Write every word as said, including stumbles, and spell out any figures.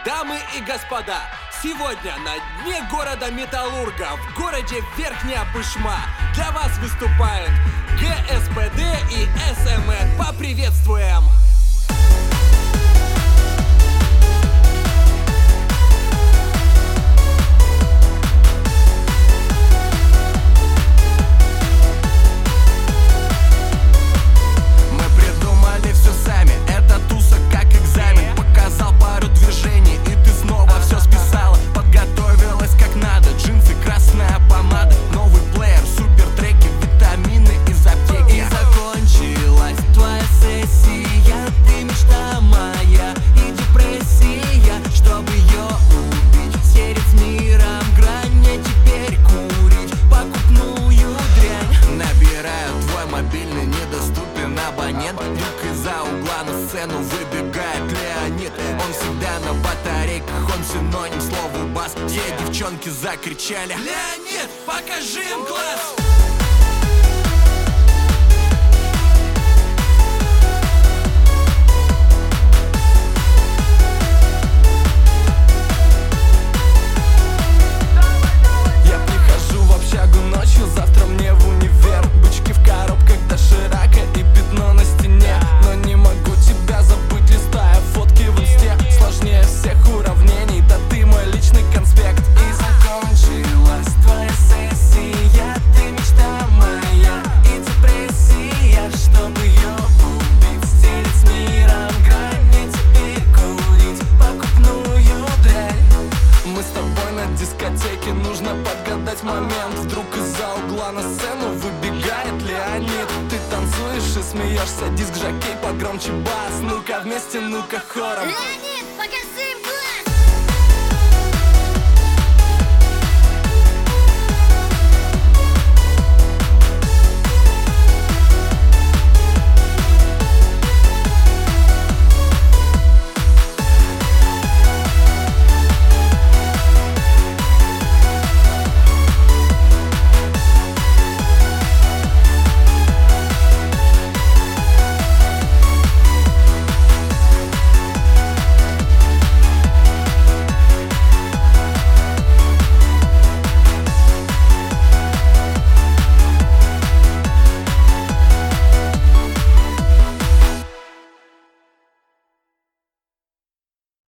Дамы и господа, сегодня на дне города Металлурга, в городе Верхняя Пышма, для вас выступают ГСПД и СМН. Поприветствуем! Люк из-за угла на сцену выбегает Леонид. Он всегда на батарейках, он синоним слову бас. Все девчонки закричали: Леонид, покажи им класс! Я прихожу в общагу ночью, завтра мне в универ. Бычки в коробках доширака и пятно на стене. Но не могу тебя забыть, листая фотки в инсте. Сложнее всех уравнений, да ты мой личный конспект. И закончилась твоя сессия, ты мечта моя и депрессия. Чтобы ее убить, стелить с миром грань, мне теперь курить покупную дрянь. Мы с тобой на дискотеке, нужно подгадать момент. Вдруг из-за угла на сцену выбегает Леонид. Ты танцуешь и смеешься, диск-жокей погромче бас. Ну-ка вместе, ну-ка хором. Леонид!